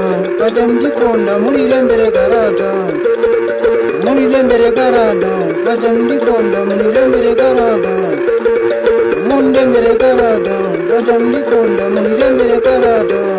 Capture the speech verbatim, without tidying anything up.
kajam dikonda munilembere garada munilembere garada kajam dikonda munilembere garada mundembere garada kajam dikonda munilembere garada